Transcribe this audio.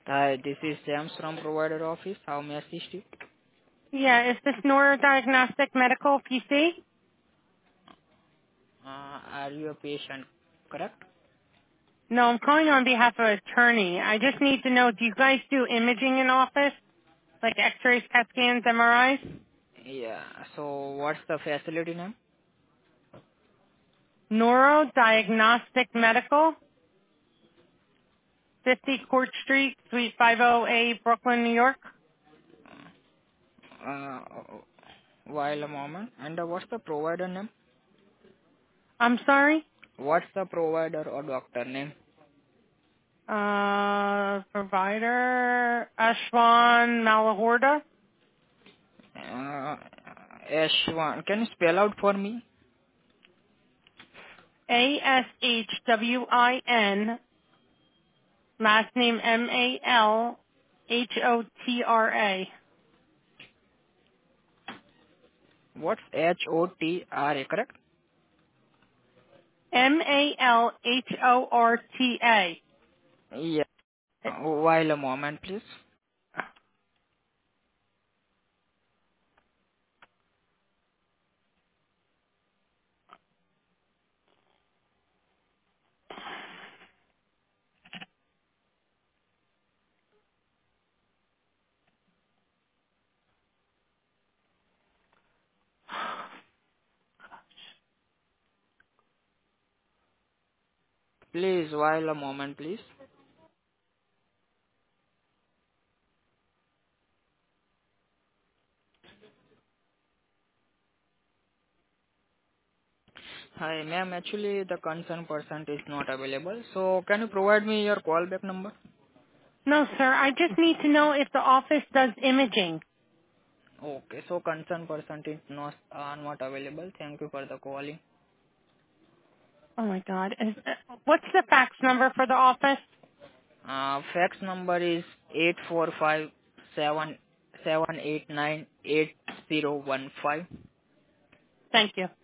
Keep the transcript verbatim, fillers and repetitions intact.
Hi, this is James from provider office. How may I assist you? Yeah, is this Neurodiagnostic Medical P C? Uh, are you a patient, correct? No, I'm calling on behalf of an attorney. I just need to know, do you guys do imaging in office? Like x-rays, CAT scans, M R Is? Yeah. So what's the facility name? Neurodiagnostic Medical, fifty Court Street, Suite fifty A, Brooklyn, New York. Uh, while a moment. And uh, what's the provider name? I'm sorry? What's the provider or doctor name? Uh, provider, Ashwan Malahorda, Uh, S one. Can you spell out for me? A S H W I N, last name M A L H O T R A. What's H O T R A, correct? M A L H O R T A. Yeah. Uh, while a moment, please. Please, while a moment, please. Hi, ma'am. Actually, the concerned person is not available. So, can you provide me your callback number? No, sir. I just need to know if the office does imaging. Okay, so concerned person is not uh, not available. Thank you for the calling. Oh my God. Is, uh, what's the fax number for the office? Uh, fax number is eight four five seven seven eight nine eight zero one five. Thank you.